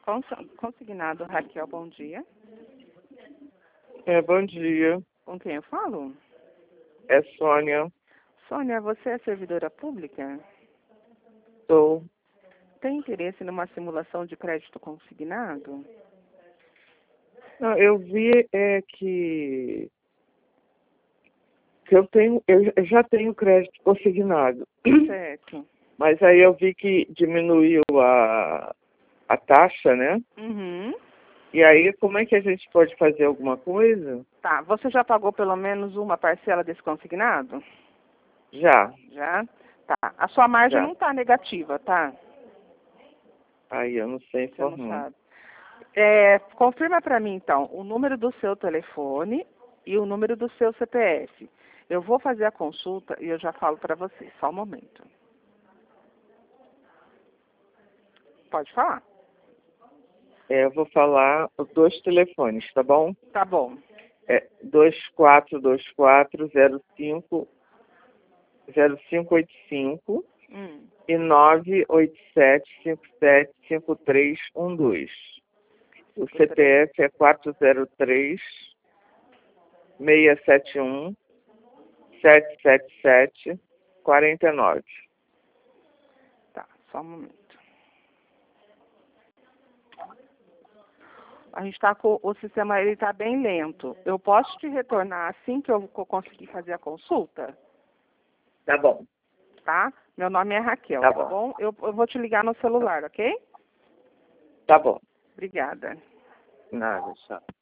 Consignado Raquel, bom dia. Bom dia. Com quem eu falo? É Sônia. Sônia, você é servidora pública? Sou. Tem interesse numa simulação de crédito consignado? Não, eu vi que eu já tenho crédito consignado. Certo. Mas aí eu vi que diminuiu a taxa, né? Uhum. E aí, como é que a gente pode fazer alguma coisa? Tá, você já pagou pelo menos uma parcela desse consignado? Já. Já? Tá. A sua margem Já. não tá negativa, tá? Aí eu não sei Você não informar. sabe. Confirma para mim, então, o número do seu telefone e o número do seu CPF. Eu vou fazer a consulta e eu já falo para você. Só um momento. Pode falar. Eu vou falar os dois telefones, tá bom? Tá bom. 2424-0585 e 987575312. O CPF é 403-671-777-49. Tá, só um momento. A gente está com o sistema, ele está bem lento. Eu posso te retornar assim que eu conseguir fazer a consulta? Tá bom. Tá? Meu nome é Raquel, Tá tá bom. bom? Eu vou te ligar no celular, ok? Tá bom. Obrigada. Nada, tchau.